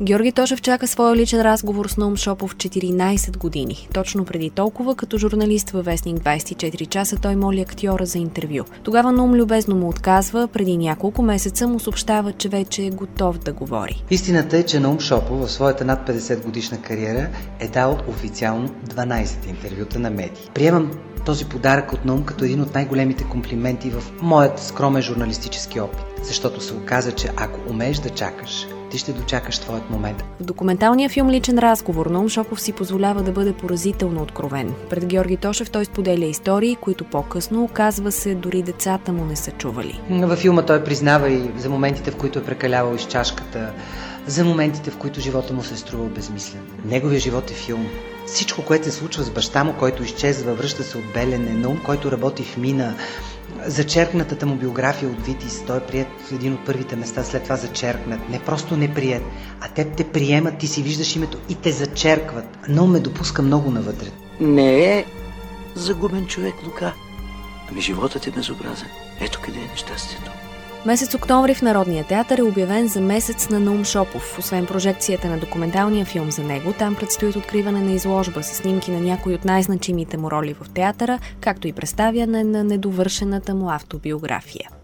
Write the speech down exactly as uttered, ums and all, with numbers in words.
Георги Тошев чака своя личен разговор с Наум Шопов четиринайсет години. Точно преди толкова, като журналист във вестник двайсет и четири часа, той моли актьора за интервю. Тогава Наум любезно му отказва, преди няколко месеца му съобщава, че вече е готов да говори. Истината е, че Наум Шопов в своята над петдесет годишна кариера е дал официално дванайсет интервюта на медии. Приемам този подарък от Наум като един от най-големите комплименти в моят скромен журналистически опит, защото се оказа, че ако умееш да чакаш, ти ще дочакаш твоят момент. В документалния филм "Личен разговор" Наум Шопов си позволява да бъде поразително откровен. Пред Георги Тошев той споделя истории, които по-късно, оказва се, дори децата му не са чували. Във филма той признава и за моментите, в които е прекалявал из чашката, за моментите, в които живота му се е струвал безмислен. Неговият живот е филм. Всичко, което се случва с баща му, който изчезва, връща се от Белене, Наум, който работи в мина, зачеркнатата му биография от Витис, той е приет в един от първите места, след това зачеркнат. Не просто не приет, а те те приемат, ти си виждаш името и те зачеркват. Но ме допуска много навътре. Не е загубен човек, Лука. Ами животът е безобразен. Ето къде е нещастието. Месец октомври в Народния театър е обявен за месец на Наум Шопов. Освен прожекцията на документалния филм за него, там предстоят откриване на изложба с снимки на някои от най-значимите му роли в театъра, както и представяне на недовършената му автобиография.